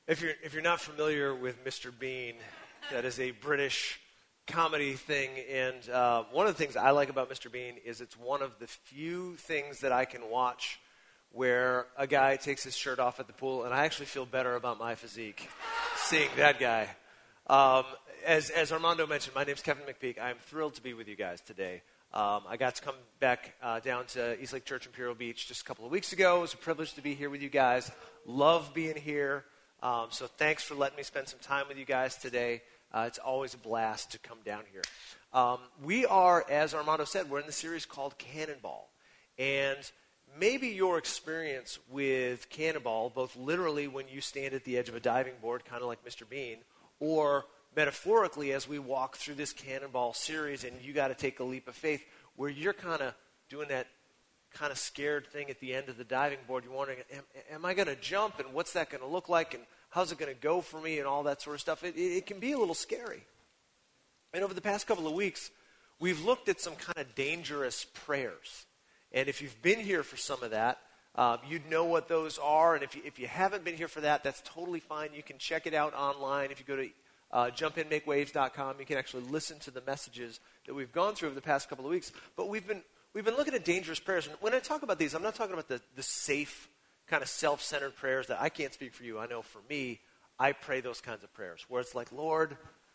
If you're not familiar with Mr. Bean, that is a British comedy thing, and one of the things I like about Mr. Bean is it's one of the few things that I can watch where a guy takes his shirt off at the pool, and I actually feel better about my physique seeing that guy. As Armando mentioned, my name's Kevin McPeak. I'm thrilled to be with you guys today. I got to come back down to Eastlake Church, Imperial Beach just a couple of weeks ago. It was a privilege to be here with you guys. Love being here. So thanks for letting me spend some time with you guys today. It's always a blast to come down here. We are, as Armando said, we're in the series called Cannonball. And maybe your experience with Cannonball, both literally when you stand at the edge of a diving board, kind of like Mr. Bean, or metaphorically as we walk through this Cannonball series and you got to take a leap of faith where you're kind of doing that kind of scared thing at the end of the diving board. You're wondering, am I going to jump, and what's that going to look like, and how's it going to go for me, and all that sort of stuff. It can be a little scary. And over the past couple of weeks, we've looked at some kind of dangerous prayers. And if you've been here for some of that, you'd know what those are. And if you haven't been here for that, that's totally fine. You can check it out online. If you go to jumpinmakewaves.com, you can actually listen to the messages that we've gone through over the past couple of weeks. But we've been looking at dangerous prayers. And when I talk about these, I'm not talking about the safe kind of self-centered prayers that I can't speak for you. I know for me, I pray those kinds of prayers where it's like, Lord,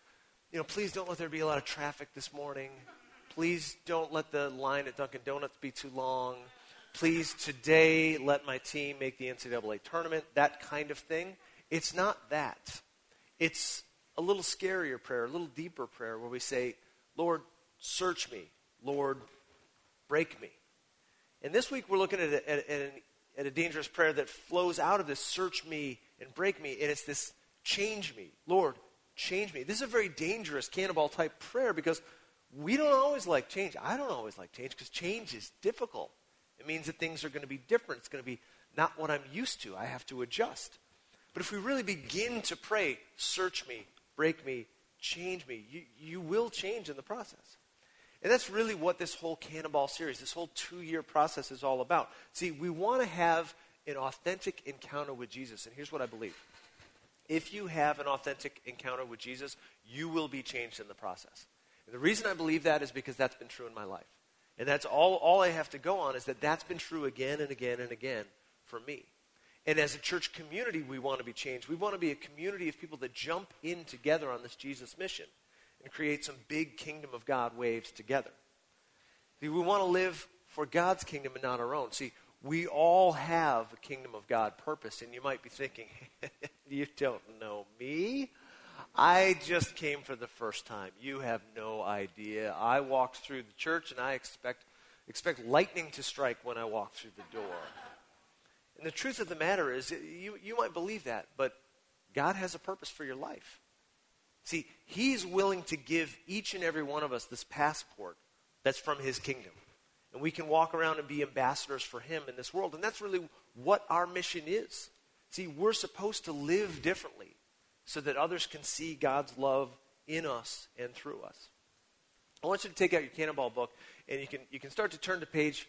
please don't let there be a lot of traffic this morning. Please don't let the line at Dunkin' Donuts be too long. Please today let my team make the NCAA tournament, that kind of thing. It's not that. It's a little scarier prayer, a little deeper prayer where we say, Lord, search me. Lord, break me. And this week we're looking at a dangerous prayer that flows out of this search me and break me, and it's this change me. Lord, change me. This is a very dangerous Cannonball type prayer because we don't always like change. I don't always like change because change is difficult. It means that things are going to be different. It's going to be not what I'm used to. I have to adjust. But if we really begin to pray, search me, break me, change me, you will change in the process. And that's really what this whole Cannonball series, this whole 2-year process is all about. See, we want to have an authentic encounter with Jesus. And here's what I believe. If you have an authentic encounter with Jesus, you will be changed in the process. And the reason I believe that is because that's been true in my life. And that's all I have to go on is that that's been true again and again and again for me. And as a church community, we want to be changed. We want to be a community of people that jump in together on this Jesus mission and create some big kingdom of God waves together. See, we want to live for God's kingdom and not our own. See, we all have a kingdom of God purpose, and you might be thinking, you don't know me. I just came for the first time. You have no idea. I walked through the church, and I expect lightning to strike when I walk through the door. And the truth of the matter is, you might believe that, but God has a purpose for your life. See, He's willing to give each and every one of us this passport that's from His kingdom. And we can walk around and be ambassadors for Him in this world. And that's really what our mission is. See, we're supposed to live differently so that others can see God's love in us and through us. I want you to take out your Cannonball book, and you can start to turn to page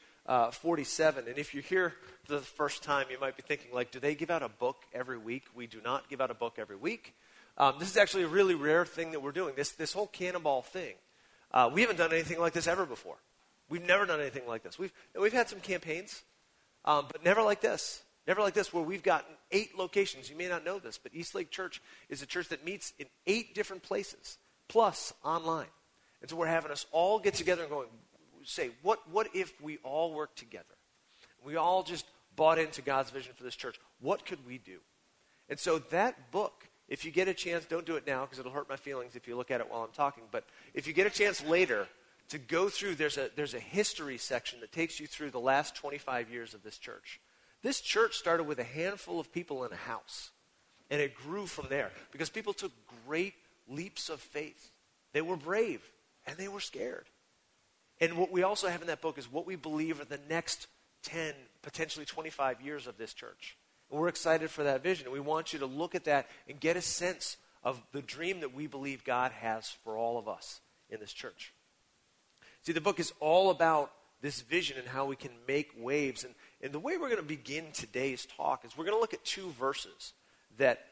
47. And if you're here for the first time, you might be thinking, do they give out a book every week? We do not give out a book every week. This is actually a really rare thing that we're doing, this whole Cannonball thing. We haven't done anything like this ever before. We've never done anything like this. We've had some campaigns, but never like this. Never like this, where we've gotten 8 locations. You may not know this, but Eastlake Church is a church that meets in 8 different places, plus online. And so we're having us all get together and say, what if we all work together? We all just bought into God's vision for this church. What could we do? And so that book, if you get a chance, don't do it now because it'll hurt my feelings if you look at it while I'm talking, but if you get a chance later to go through, there's a history section that takes you through the last 25 years of this church. This church started with a handful of people in a house, and it grew from there because people took great leaps of faith. They were brave, and they were scared. And what we also have in that book is what we believe are the next 10, potentially 25 years of this church. And we're excited for that vision. And we want you to look at that and get a sense of the dream that we believe God has for all of us in this church. See, the book is all about this vision and how we can make waves. And the way we're going to begin today's talk is we're going to look at 2 verses that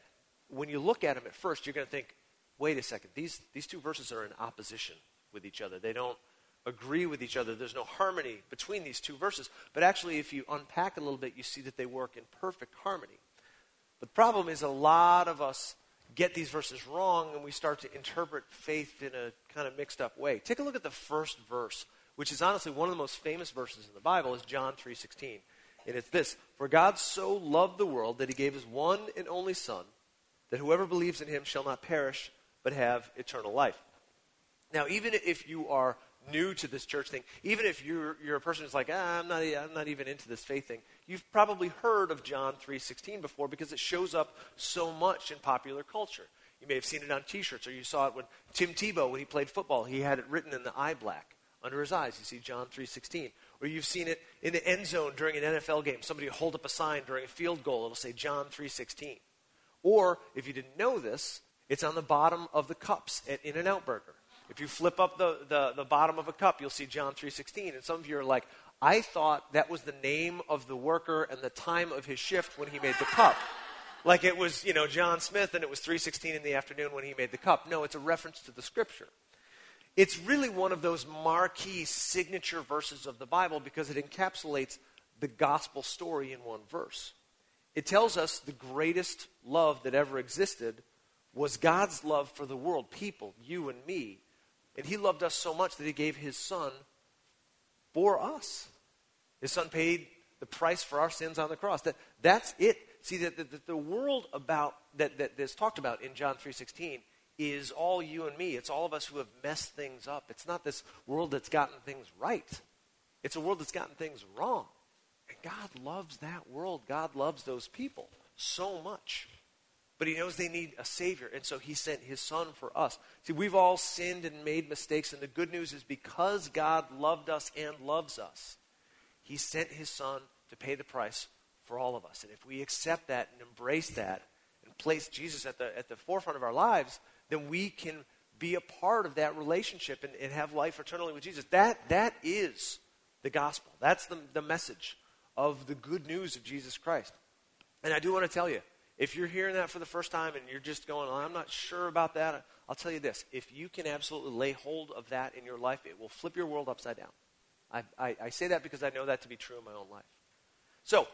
when you look at them at first, you're going to think, wait a second, these two verses are in opposition with each other. They don't agree with each other. There's no harmony between these two verses. But actually, if you unpack a little bit, you see that they work in perfect harmony. The problem is a lot of us get these verses wrong, and we start to interpret faith in a kind of mixed up way. Take a look at the first verse, which is honestly one of the most famous verses in the Bible, is John 3:16. And it's this: "For God so loved the world that he gave his one and only Son, that whoever believes in him shall not perish, but have eternal life." Now, even if you are new to this church thing, even if you're a person who's like, I'm not even into this faith thing, you've probably heard of John 3:16 before because it shows up so much in popular culture. You may have seen it on T-shirts, or you saw it when Tim Tebow, when he played football, he had it written in the eye black under his eyes. You see John 3:16. Or you've seen it in the end zone during an NFL game. Somebody will hold up a sign during a field goal. It'll say John 3:16. Or, if you didn't know this, it's on the bottom of the cups at In-N-Out Burger. If you flip up the bottom of a cup, you'll see John 3:16. And some of you are like, I thought that was the name of the worker and the time of his shift when he made the cup. Like it was, John Smith, and it was 3:16 in the afternoon when he made the cup. No, it's a reference to the Scripture. It's really one of those marquee signature verses of the Bible because it encapsulates the gospel story in one verse. It tells us the greatest love that ever existed was God's love for the world, people, you and me. And he loved us so much that he gave his Son for us. His Son paid the price for our sins on the cross. That's it. See, the world that is talked about in John 3:16 is all you and me. It's all of us who have messed things up. It's not this world that's gotten things right. It's a world that's gotten things wrong. And God loves that world. God loves those people so much. But he knows they need a Savior, and so he sent his Son for us. See, we've all sinned and made mistakes, and the good news is because God loved us and loves us, he sent his Son to pay the price for all of us. And if we accept that and embrace that and place Jesus at the forefront of our lives, then we can be a part of that relationship and have life eternally with Jesus. That is the gospel. That's the message of the good news of Jesus Christ. And I do want to tell you, if you're hearing that for the first time and you're just going, I'm not sure about that, I'll tell you this. If you can absolutely lay hold of that in your life, it will flip your world upside down. I say that because I know that to be true in my own life. So,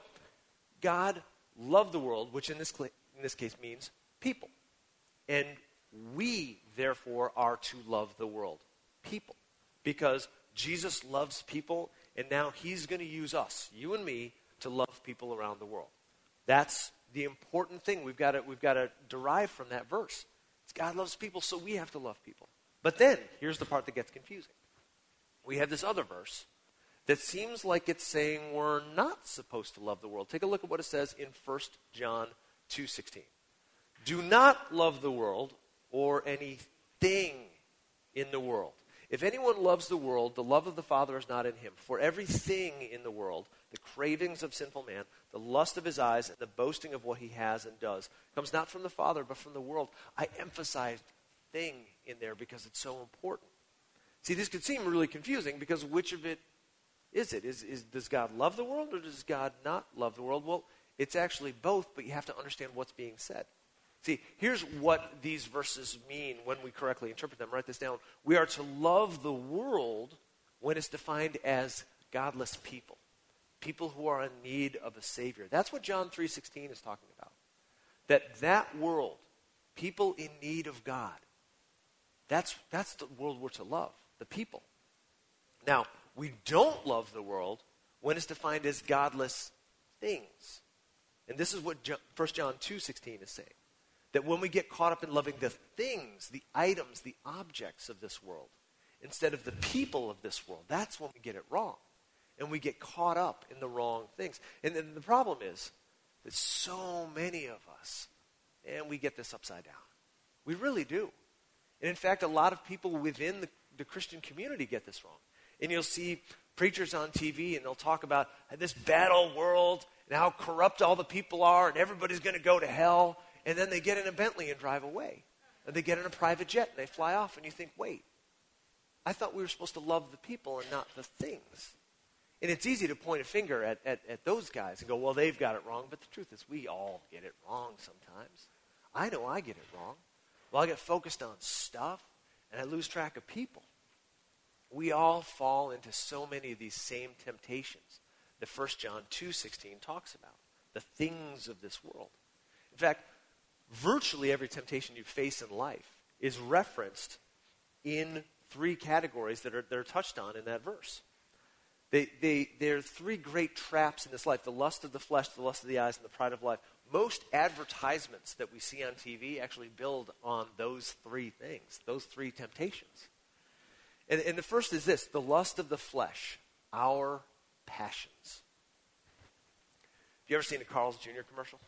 God loved the world, which in this case means people. And we, therefore, are to love the world, people. Because Jesus loves people, and now he's going to use us, you and me, to love people around the world. That's the important thing we've got to derive from that verse. It's God loves people, so we have to love people. But then, here's the part that gets confusing. We have this other verse that seems like it's saying we're not supposed to love the world. Take a look at what it says in 1 John 2:16. Do not love the world or anything in the world. If anyone loves the world, the love of the Father is not in him. For everything in the world, the cravings of sinful man, the lust of his eyes, and the boasting of what he has and does, comes not from the Father, but from the world. I emphasized thing in there because it's so important. See, this could seem really confusing because which of it is it? Does God love the world or does God not love the world? Well, it's actually both, but you have to understand what's being said. See, here's what these verses mean when we correctly interpret them. Write this down. We are to love the world when it's defined as godless people. People who are in need of a Savior. That's what John 3:16 is talking about. That world, people in need of God, that's the world we're to love, the people. Now, we don't love the world when it's defined as godless things. And this is what 1 John 2:16 is saying. That when we get caught up in loving the things, the items, the objects of this world, instead of the people of this world, that's when we get it wrong. And we get caught up in the wrong things. And then the problem is that so many of us, and we get this upside down. We really do. And in fact, a lot of people within the Christian community get this wrong. And you'll see preachers on TV, and they'll talk about this bad old world, and how corrupt all the people are, and everybody's going to go to hell. And then they get in a Bentley and drive away. And they get in a private jet and they fly off. And you think, wait, I thought we were supposed to love the people and not the things. And it's easy to point a finger at those guys and go, well, they've got it wrong. But the truth is we all get it wrong sometimes. I know I get it wrong. Well, I get focused on stuff, and I lose track of people. We all fall into so many of these same temptations that 1 John 2:16 talks about, the things of this world. In fact, virtually every temptation you face in life is referenced in three categories that are touched on in that verse. There are three great traps in this life: the lust of the flesh, the lust of the eyes, and the pride of life. Most advertisements that we see on TV actually build on those three things, those three temptations. And the first is this: the lust of the flesh, our passions. Have you ever seen a Carl's Jr. commercial?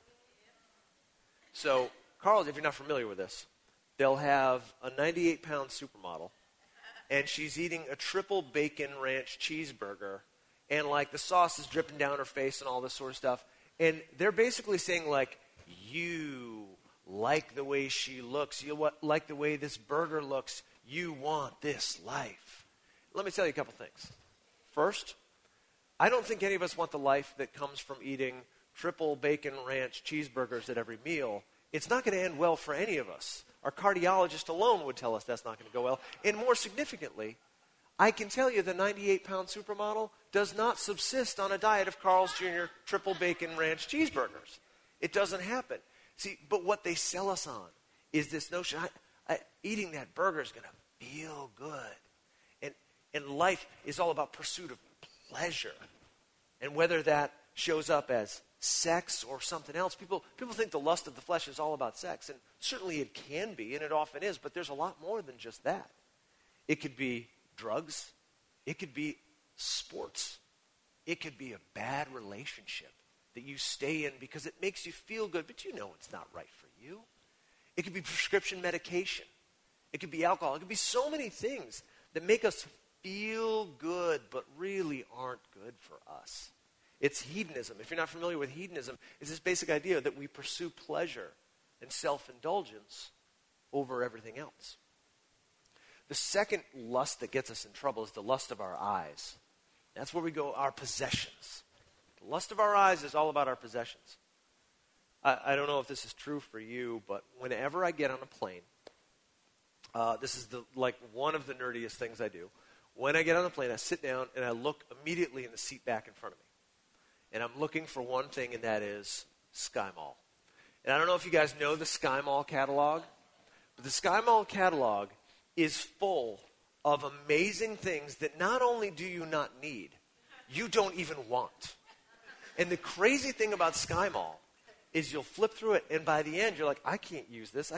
So, Carl's, if you're not familiar with this, they'll have a 98-pound supermodel, and she's eating a triple bacon ranch cheeseburger, and like the sauce is dripping down her face and all this sort of stuff. And they're basically saying, like, you like the way she looks, you like the way this burger looks, you want this life. Let me tell you a couple things. First, I don't think any of us want the life that comes from eating triple bacon ranch cheeseburgers at every meal. It's not going to end well for any of us. Our cardiologist alone would tell us that's not going to go well. And more significantly, I can tell you the 98-pound supermodel does not subsist on a diet of Carl's Jr. triple bacon ranch cheeseburgers. It doesn't happen. See, but what they sell us on is this notion, eating that burger is going to feel good. And life is all about pursuit of pleasure. And whether that shows up as sex or something else, people think the lust of the flesh is all about sex. And certainly it can be, and it often is, but there's a lot more than just that. It could be drugs. It could be sports. It could be a bad relationship that you stay in because it makes you feel good, but you know it's not right for you. It could be prescription medication. It could be alcohol. It could be so many things that make us feel good, but really aren't good for us. It's hedonism. If you're not familiar with hedonism, it's this basic idea that we pursue pleasure and self-indulgence over everything else. The second lust that gets us in trouble is the lust of our eyes. That's where we go, our possessions. The lust of our eyes is all about our possessions. I don't know if this is true for you, but whenever I get on a plane, this is one of the nerdiest things I do. When I get on the plane, I sit down and I look immediately in the seat back in front of me. And I'm looking for one thing, and that is Sky Mall. And I don't know if you guys know the Sky Mall catalog, but the Sky Mall catalog is full of amazing things that not only do you not need, you don't even want. And the crazy thing about Sky Mall is you'll flip through it, and by the end, you're like, I can't use this.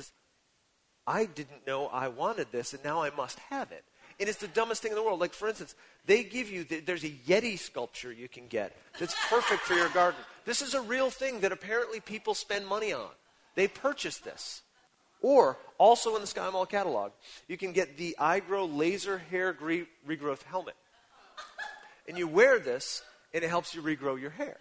I didn't know I wanted this, and now I must have it. And it's the dumbest thing in the world. Like, for instance, they give you, there's a Yeti sculpture you can get that's perfect for your garden. This is a real thing that apparently people spend money on. They purchase this. Or, also in the Sky Mall catalog, you can get the iGrow laser hair regrowth helmet. And you wear this, and it helps you regrow your hair.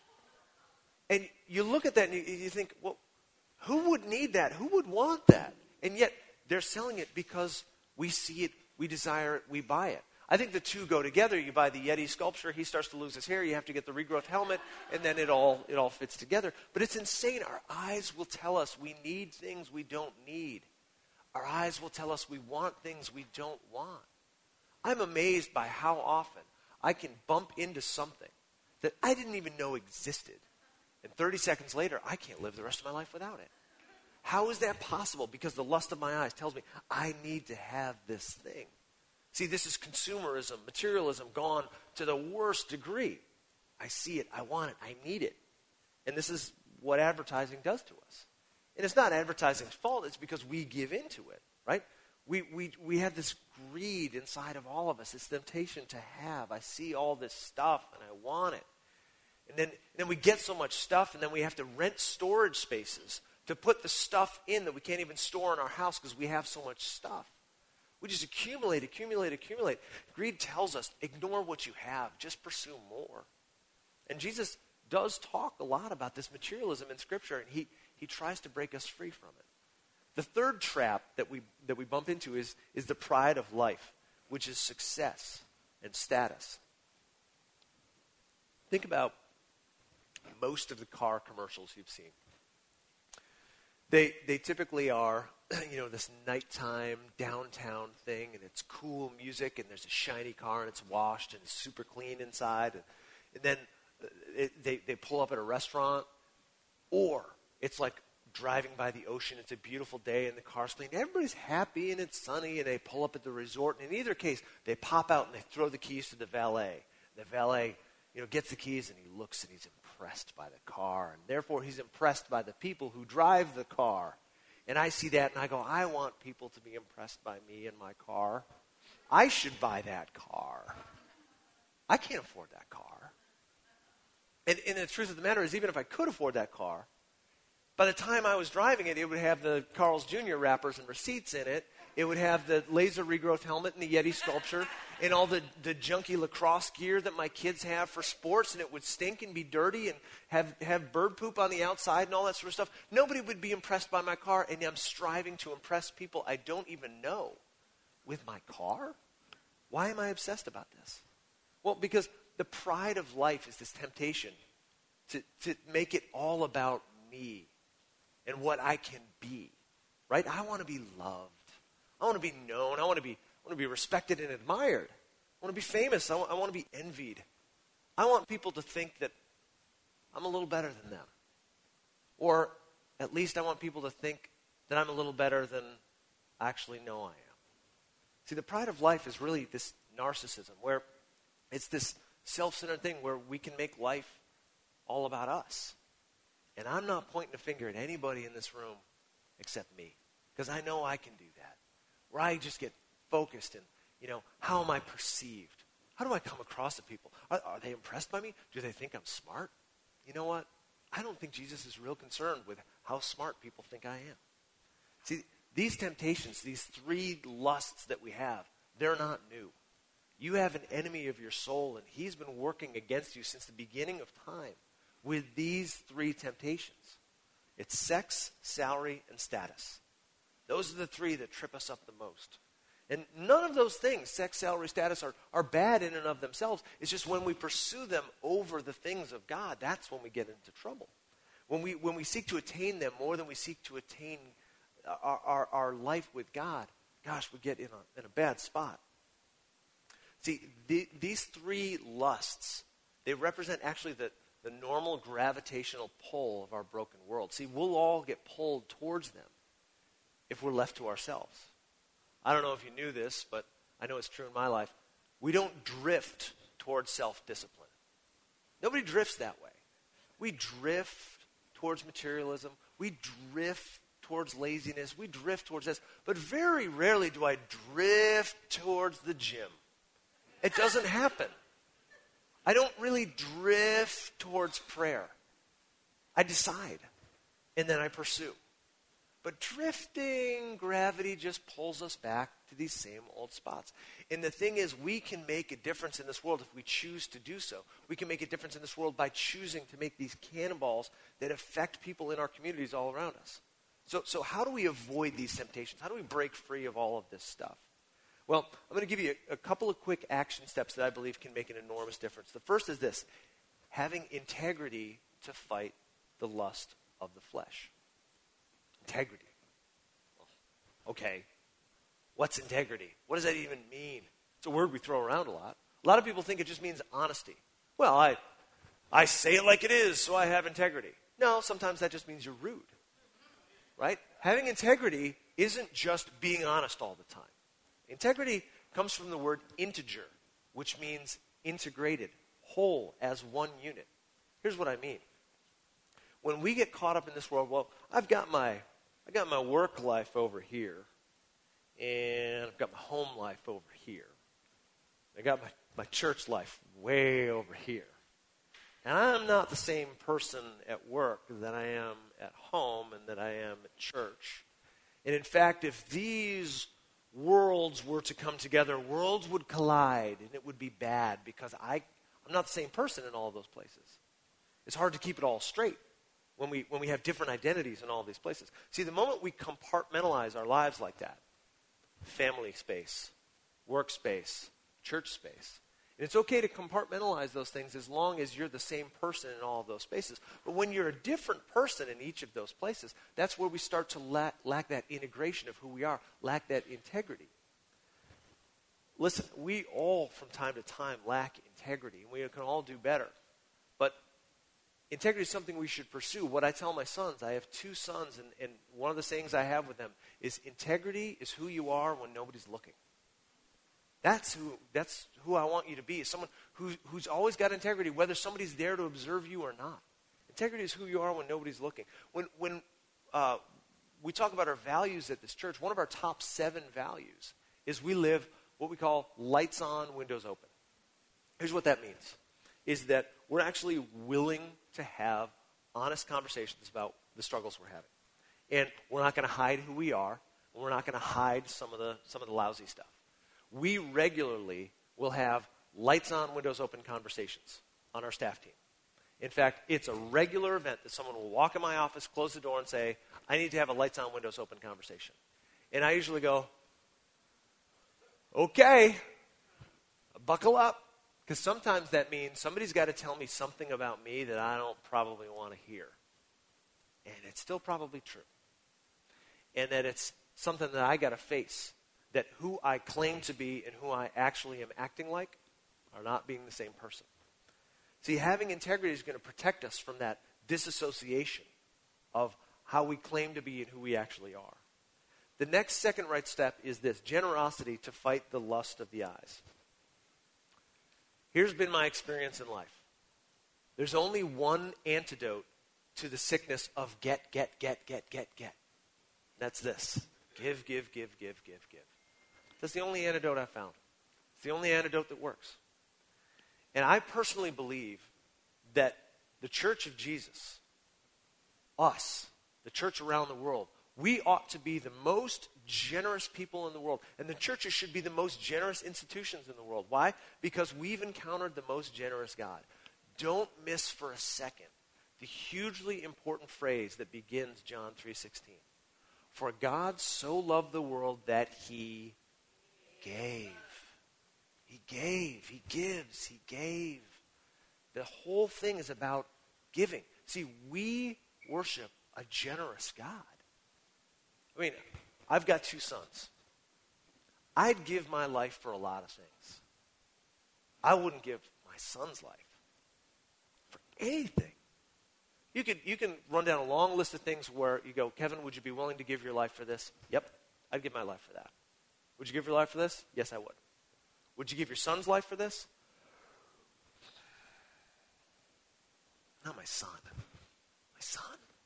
And you look at that, and you think, well, who would need that? Who would want that? And yet, they're selling it because we see it, we desire it, we buy it. I think the two go together. You buy the Yeti sculpture, he starts to lose his hair, you have to get the regrowth helmet, and then it all fits together. But it's insane. Our eyes will tell us we need things we don't need. Our eyes will tell us we want things we don't want. I'm amazed by how often I can bump into something that I didn't even know existed. And 30 seconds later, I can't live the rest of my life without it. How is that possible? Because the lust of my eyes tells me I need to have this thing. See, this is consumerism, materialism gone to the worst degree. I see it, I want it, I need it. And this is what advertising does to us. And it's not advertising's fault, it's because we give into it, right? We have this greed inside of all of us, this temptation to have. I see all this stuff and I want it. And then we get so much stuff, and then we have to rent storage spaces to put the stuff in that we can't even store in our house because we have so much stuff. We just accumulate. Greed tells us, ignore what you have, just pursue more. And Jesus does talk a lot about this materialism in Scripture, and he tries to break us free from it. The third trap that we bump into is the pride of life, which is success and status. Think about most of the car commercials you've seen. They typically are, this nighttime downtown thing, and it's cool music, and there's a shiny car, and it's washed, and it's super clean inside. And then they pull up at a restaurant, or it's like driving by the ocean. It's a beautiful day, and the car's clean. Everybody's happy, and it's sunny, and they pull up at the resort. And in either case, they pop out, and they throw the keys to the valet. The valet, gets the keys, and he looks, and he's impressed by the car. And therefore, he's impressed by the people who drive the car. And I see that, and I go, I want people to be impressed by me and my car. I should buy that car. I can't afford that car. And the truth of the matter is, even if I could afford that car, by the time I was driving it, it would have the Carl's Jr. wrappers and receipts in it. It would have the laser regrowth helmet and the Yeti sculpture and all the junky lacrosse gear that my kids have for sports, and it would stink and be dirty and have bird poop on the outside and all that sort of stuff. Nobody would be impressed by my car, and I'm striving to impress people I don't even know with my car? Why am I obsessed about this? Well, because the pride of life is this temptation to make it all about me and what I can be, right? I want to be loved. I want to be known. I want to be respected and admired. I want to be famous. I want to be envied. I want people to think that I'm a little better than them. Or at least I want people to think that I'm a little better than I actually know I am. See, the pride of life is really this narcissism, where it's this self-centered thing where we can make life all about us. And I'm not pointing a finger at anybody in this room except me, because I know I can do that. Where I just get focused in, how am I perceived? How do I come across to people? Are they impressed by me? Do they think I'm smart? You know what? I don't think Jesus is real concerned with how smart people think I am. See, these temptations, these three lusts that we have, they're not new. You have an enemy of your soul, and he's been working against you since the beginning of time with these three temptations. It's sex, salary, and status. Those are the three that trip us up the most. And none of those things, sex, salary, status, are bad in and of themselves. It's just when we pursue them over the things of God, that's when we get into trouble. When we seek to attain them more than we seek to attain our life with God, gosh, we get in a bad spot. See, these three lusts, they represent actually the normal gravitational pull of our broken world. See, we'll all get pulled towards them if we're left to ourselves. I don't know if you knew this, but I know it's true in my life. We don't drift towards self-discipline. Nobody drifts that way. We drift towards materialism. We drift towards laziness. We drift towards this. But very rarely do I drift towards the gym. It doesn't happen. I don't really drift towards prayer. I decide, and then I pursue. But drifting, gravity just pulls us back to these same old spots. And the thing is, we can make a difference in this world if we choose to do so. We can make a difference in this world by choosing to make these cannonballs that affect people in our communities all around us. So how do we avoid these temptations? How do we break free of all of this stuff? Well, I'm going to give you a couple of quick action steps that I believe can make an enormous difference. The first is this: having integrity to fight the lust of the flesh. Integrity. Okay. What's integrity? What does that even mean? It's a word we throw around a lot. A lot of people think it just means honesty. Well, I say it like it is, so I have integrity. No, sometimes that just means you're rude. Right? Having integrity isn't just being honest all the time. Integrity comes from the word integer, which means integrated, whole, as one unit. Here's what I mean. When we get caught up in this world, well, I've got my work life over here, and I've got my home life over here. I got my church life way over here. And I'm not the same person at work that I am at home and that I am at church. And in fact, if these worlds were to come together, worlds would collide, and it would be bad because I'm not the same person in all of those places. It's hard to keep it all straight when we have different identities in all of these places. See, the moment we compartmentalize our lives like that, family space, work space, church space, And it's okay to compartmentalize those things as long as you're the same person in all of those spaces. But when you're a different person in each of those places, that's where we start to lack that integration of who we are, lack that integrity. Listen, we all from time to time lack integrity, and we can all do better. But integrity is something we should pursue. What I tell my sons, I have 2 sons, and one of the sayings I have with them is integrity is who you are when nobody's looking. That's who I want you to be, someone who's always got integrity, whether somebody's there to observe you or not. Integrity is who you are when nobody's looking. When we talk about our values at this church, one of our top 7 values is we live what we call lights on, windows open. Here's what that means, is that we're actually willing to have honest conversations about the struggles we're having. And we're not going to hide who we are, and we're not going to hide some of the lousy stuff. We regularly will have lights on, windows open conversations on our staff team. In fact, it's a regular event that someone will walk in my office, close the door, and say, I need to have a lights on, windows open conversation. And I usually go, okay, buckle up. Because sometimes that means somebody's got to tell me something about me that I don't probably want to hear. And it's still probably true. And that it's something that I got to face. That who I claim to be and who I actually am acting like are not being the same person. See, having integrity is going to protect us from that disassociation of how we claim to be and who we actually are. The next second right step is this: generosity to fight the lust of the eyes. Here's been my experience in life. There's only one antidote to the sickness of get. That's this: give. That's the only antidote I found. It's the only antidote that works. And I personally believe that the church of Jesus, us, the church around the world, we ought to be the most generous people in the world. And the churches should be the most generous institutions in the world. Why? Because we've encountered the most generous God. Don't miss for a second the hugely important phrase that begins John 3:16. For God so loved the world that he gave. He gave. He gives. He gave. The whole thing is about giving. See, we worship a generous God. I mean, I've got 2 sons. I'd give my life for a lot of things. I wouldn't give my son's life for anything. You can run down a long list of things where you go, Kevin, would you be willing to give your life for this? Yep, I'd give my life for that. Would you give your life for this? Yes, I would. Would you give your son's life for this? Not my son. My son.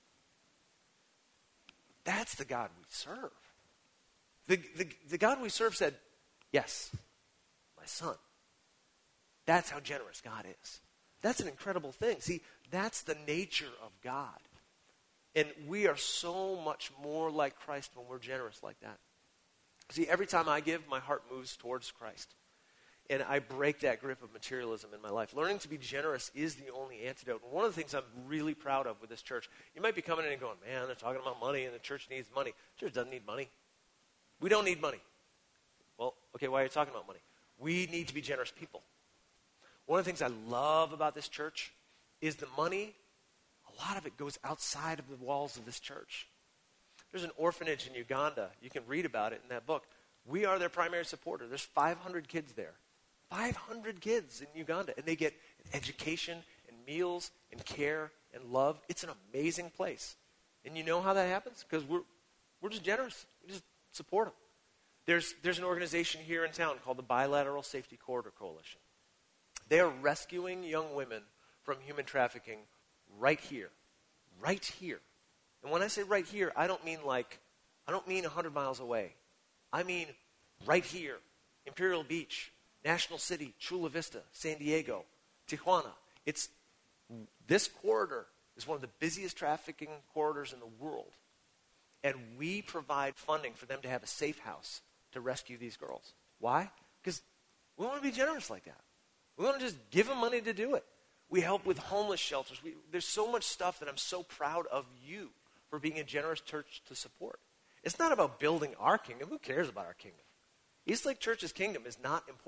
That's the God we serve. The God we serve said, yes, my son. That's how generous God is. That's an incredible thing. See, that's the nature of God. And we are so much more like Christ when we're generous like that. See, every time I give, my heart moves towards Christ. And I break that grip of materialism in my life. Learning to be generous is the only antidote. And one of the things I'm really proud of with this church, you might be coming in and going, man, they're talking about money and the church needs money. The church doesn't need money. We don't need money. Well, okay, why are you talking about money? We need to be generous people. One of the things I love about this church is the money, a lot of it goes outside of the walls of this church. There's an orphanage in Uganda. You can read about it in that book. We are their primary supporter. There's 500 kids there. 500 kids in Uganda. And they get education and meals and care and love. It's an amazing place. And you know how that happens? Because we're just generous. We just support them. There's an organization here in town called the Bilateral Safety Corridor Coalition. They are rescuing young women from human trafficking right here. Right here. And when I say right here, I don't mean 100 miles away. I mean right here. Imperial Beach, National City, Chula Vista, San Diego, Tijuana. This corridor is one of the busiest trafficking corridors in the world. And we provide funding for them to have a safe house to rescue these girls. Why? Because we want to be generous like that. We want to just give them money to do it. We help with homeless shelters. There's so much stuff that I'm so proud of you for being a generous church to support. It's not about building our kingdom. Who cares about our kingdom? Eastlake Church's kingdom is not important.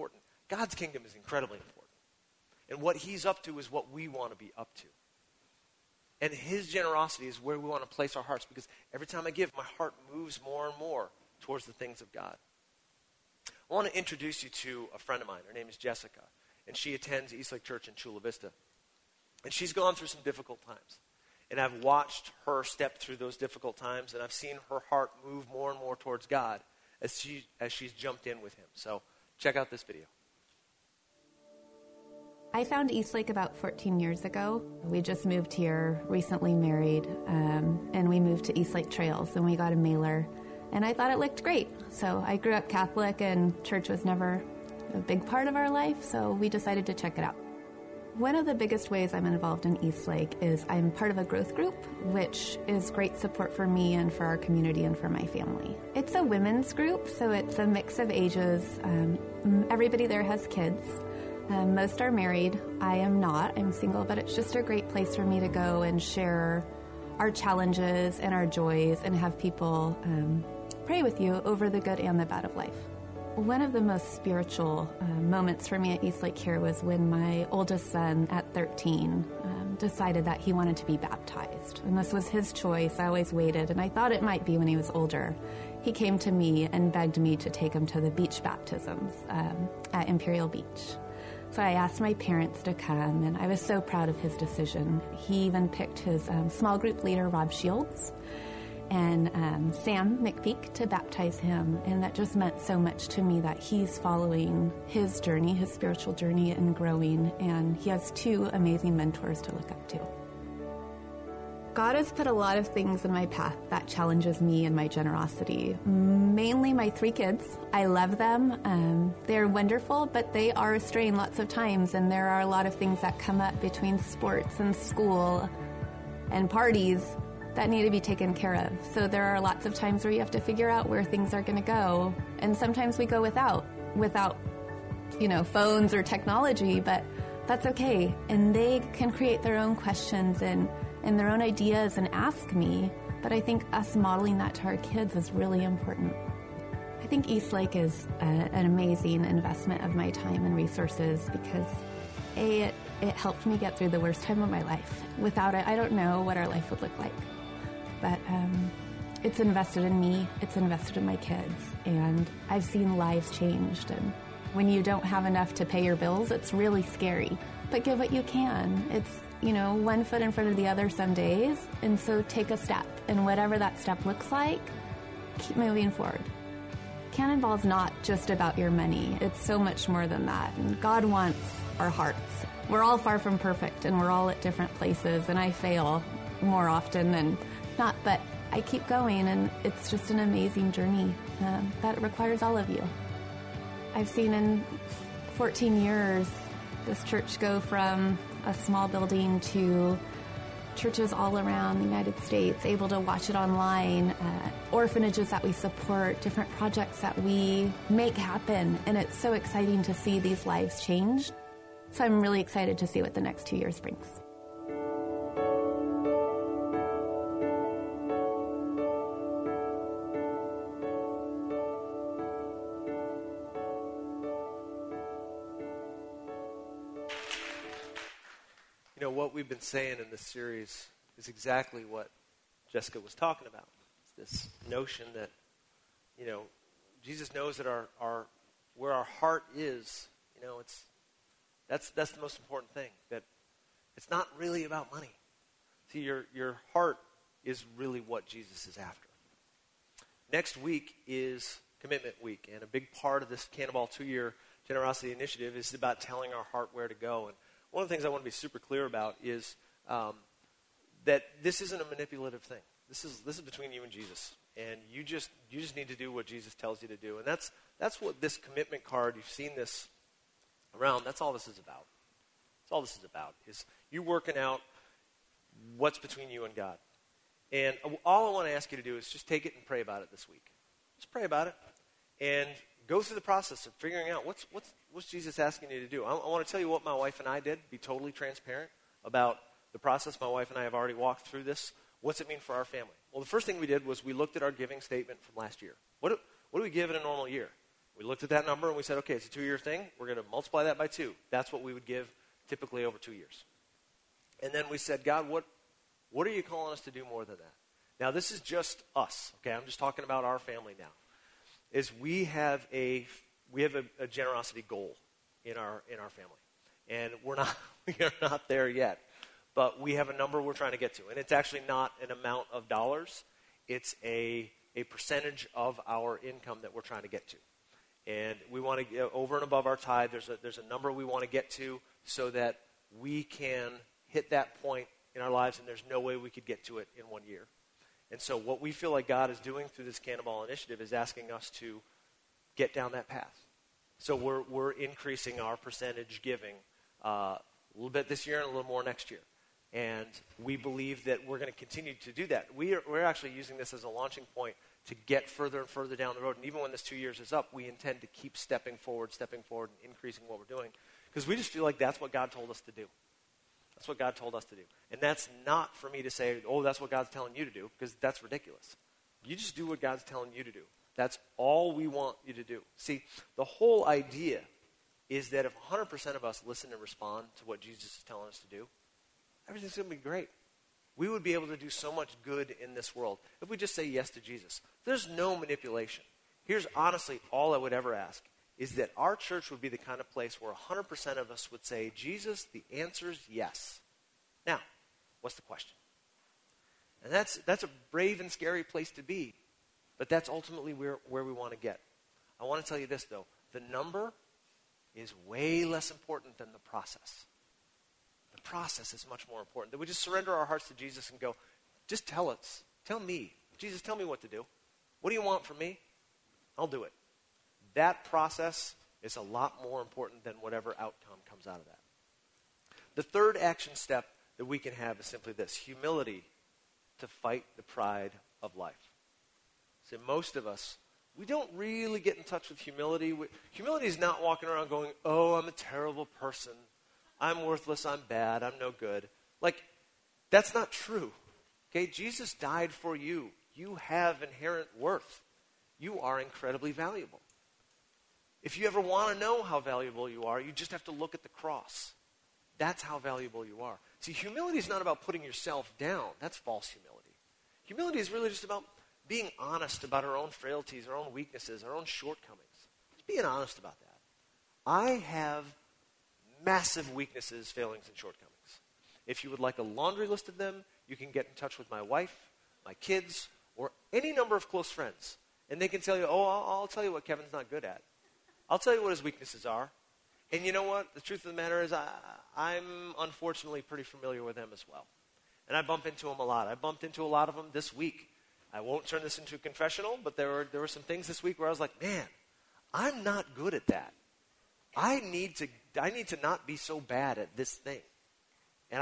God's kingdom is incredibly important. And what he's up to is what we want to be up to. And his generosity is where we want to place our hearts, because every time I give, my heart moves more and more towards the things of God. I want to introduce you to a friend of mine. Her name is Jessica, and she attends Eastlake Church in Chula Vista. And she's gone through some difficult times. And I've watched her step through those difficult times, and I've seen her heart move more and more towards God as she's jumped in with him. So check out this video. I found Eastlake about 14 years ago. We just moved here, recently married, and we moved to Eastlake Trails, and we got a mailer, and I thought it looked great. So I grew up Catholic, and church was never a big part of our life, so we decided to check it out. One of the biggest ways I'm involved in Eastlake is I'm part of a growth group, which is great support for me and for our community and for my family. It's a women's group, so it's a mix of ages. Everybody there has kids. Most are married. I am not. I'm single, but it's just a great place for me to go and share our challenges and our joys and have people pray with you over the good and the bad of life. One of the most spiritual moments for me at Eastlake here was when my oldest son at 13 decided that he wanted to be baptized. And this was his choice. I always waited, and I thought it might be when he was older. He came to me and begged me to take him to the beach baptisms at Imperial Beach. So I asked my parents to come, and I was so proud of his decision. He even picked his small group leader, Rob Shields, and Sam McPeak to baptize him. And that just meant so much to me that he's following his journey, his spiritual journey, and growing. And he has two amazing mentors to look up to. God has put a lot of things in my path that challenges me and my generosity. Mainly my 3 kids. I love them. They're wonderful, but they are a strain lots of times, and there are a lot of things that come up between sports and school and parties that need to be taken care of. So there are lots of times where you have to figure out where things are going to go, and sometimes we go without phones or technology, but that's okay. And they can create their own questions and their own ideas and ask me, but I think us modeling that to our kids is really important. I think Eastlake is an amazing investment of my time and resources because, it helped me get through the worst time of my life. Without it, I don't know what our life would look like. But it's invested in me, it's invested in my kids, and I've seen lives changed. And when you don't have enough to pay your bills, it's really scary. But give what you can. It's one foot in front of the other some days, and so take a step. And whatever that step looks like, keep moving forward. Cannonball's not just about your money. It's so much more than that. And God wants our hearts. We're all far from perfect, and we're all at different places, and I fail more often than not, but I keep going, and it's just an amazing journey that requires all of you. I've seen in 14 years this church go from a small building to churches all around the United States, able to watch it online, orphanages that we support, different projects that we make happen, and it's so exciting to see these lives change. So I'm really excited to see what the next 2 years brings. What we've been saying in this series is exactly what Jessica was talking about. It's this notion that, Jesus knows that our where our heart is, that's the most important thing. That it's not really about money. See, your heart is really what Jesus is after. Next week is Commitment Week, and a big part of this Cannonball 2-year generosity initiative is about telling our heart where to go. And one of the things I want to be super clear about is that this isn't a manipulative thing. This is between you and Jesus, and you just need to do what Jesus tells you to do, and that's what this commitment card. You've seen this around. That's all this is about. That's all this is about. Is you working out what's between you and God, and all I want to ask you to do is just take it and pray about it this week. Just pray about it, and go through the process of figuring out what's Jesus asking you to do. I want to tell you what my wife and I did, be totally transparent about the process. My wife and I have already walked through this. What's it mean for our family? Well, the first thing we did was we looked at our giving statement from last year. What do we give in a normal year? We looked at that number and we said, okay, it's a 2-year thing. We're going to multiply that by 2. That's what we would give typically over 2 years. And then we said, God, what are you calling us to do more than that? Now, this is just us, okay? I'm just talking about our family now. Is we have a generosity goal in our family. And we are not there yet. But we have a number we're trying to get to. And it's actually not an amount of dollars. It's a percentage of our income that we're trying to get to. And we want to get over and above our tithe. There's a number we want to get to so that we can hit that point in our lives, and there's no way we could get to it in 1 year. And so what we feel like God is doing through this Cannonball Initiative is asking us to get down that path. So we're increasing our percentage giving a little bit this year and a little more next year. And we believe that we're going to continue to do that. We're actually using this as a launching point to get further and further down the road. And even when this 2 years is up, we intend to keep stepping forward, and increasing what we're doing. Because we just feel like that's what God told us to do. That's what God told us to do. And that's not for me to say, oh, that's what God's telling you to do, because that's ridiculous. You just do what God's telling you to do. That's all we want you to do. See, the whole idea is that if 100% of us listen and respond to what Jesus is telling us to do, everything's going to be great. We would be able to do so much good in this world if we just say yes to Jesus. There's no manipulation. Here's honestly all I would ever ask, is that our church would be the kind of place where 100% of us would say, Jesus, the answer is yes. Now, what's the question? And that's a brave and scary place to be, but that's ultimately where we want to get. I want to tell you this, though. The number is way less important than the process. The process is much more important. That we just surrender our hearts to Jesus and go, just tell us. Tell me. Jesus, tell me what to do. What do you want from me? I'll do it. That process is a lot more important than whatever outcome comes out of that. The third action step that we can have is simply this: humility to fight the pride of life. So most of us, we don't really get in touch with humility. Humility is not walking around going, oh, I'm a terrible person. I'm worthless, I'm bad, I'm no good. Like, that's not true. Okay, Jesus died for you. You have inherent worth. You are incredibly valuable. If you ever want to know how valuable you are, you just have to look at the cross. That's how valuable you are. See, humility is not about putting yourself down. That's false humility. Humility is really just about being honest about our own frailties, our own weaknesses, our own shortcomings. Just being honest about that. I have massive weaknesses, failings, and shortcomings. If you would like a laundry list of them, you can get in touch with my wife, my kids, or any number of close friends. And they can tell you, oh, I'll tell you what Kevin's not good at. I'll tell you what his weaknesses are. And you know what? The truth of the matter is I'm unfortunately pretty familiar with them as well. And I bump into them a lot. I bumped into a lot of them this week. I won't turn this into a confessional, but there were some things this week where I was like, man, I'm not good at that. I need to not be so bad at this thing. And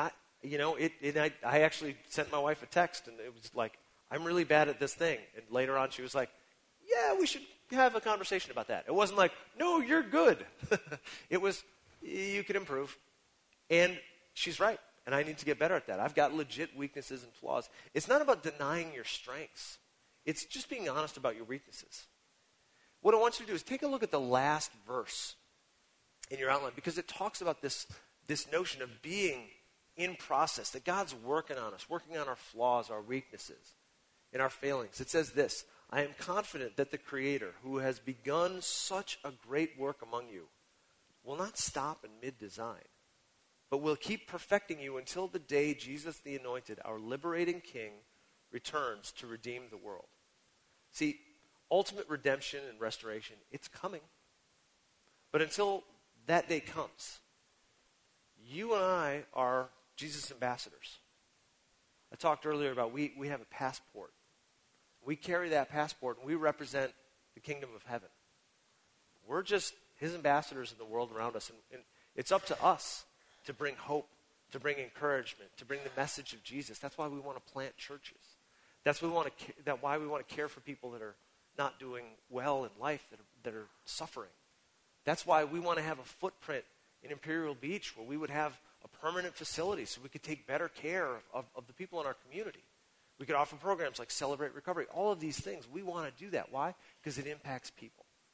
I actually sent my wife a text, and it was like, I'm really bad at this thing. And later on she was like, yeah, we should have a conversation about that. It wasn't like, no, you're good. It was, you could improve. And she's right. And I need to get better at that. I've got legit weaknesses and flaws. It's not about denying your strengths. It's just being honest about your weaknesses. What I want you to do is take a look at the last verse in your outline, because it talks about this notion of being in process, that God's working on us, working on our flaws, our weaknesses, and our failings. It says this: I am confident that the Creator, who has begun such a great work among you, will not stop in mid-design, but will keep perfecting you until the day Jesus the Anointed, our liberating King, returns to redeem the world. See, ultimate redemption and restoration, it's coming. But until that day comes, you and I are Jesus' ambassadors. I talked earlier about we have a passport. We carry that passport and we represent the kingdom of heaven. We're just his ambassadors in the world around us. And it's up to us to bring hope, to bring encouragement, to bring the message of Jesus. That's why we want to plant churches. That's why we want to care for people that are not doing well in life, that are suffering. That's why we want to have a footprint in Imperial Beach where we would have a permanent facility so we could take better care of the people in our community. We could offer programs like Celebrate Recovery. All of these things, we want to do that. Why? Because it impacts people.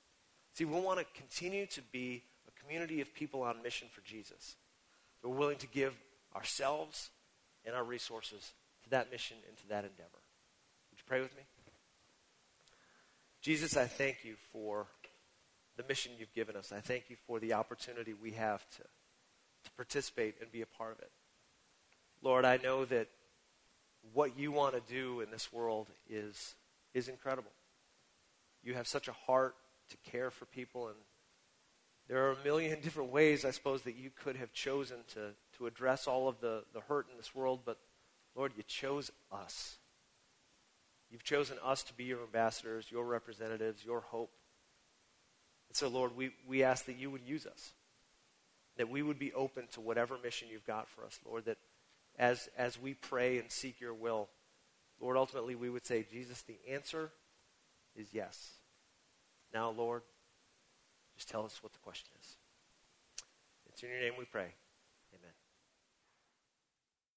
See, we want to continue to be a community of people on mission for Jesus. We're willing to give ourselves and our resources to that mission and to that endeavor. Would you pray with me? Jesus, I thank you for the mission you've given us. I thank you for the opportunity we have to participate and be a part of it. Lord, I know that what you want to do in this world is incredible. You have such a heart to care for people, and there are a million different ways, I suppose, that you could have chosen to address all of the hurt in this world, but Lord, you chose us. You've chosen us to be your ambassadors, your representatives, your hope. And so, Lord, we ask that you would use us, that we would be open to whatever mission you've got for us, Lord, that as we pray and seek your will, Lord, ultimately we would say, Jesus, the answer is yes. Now, Lord, just tell us what the question is. It's in your name we pray.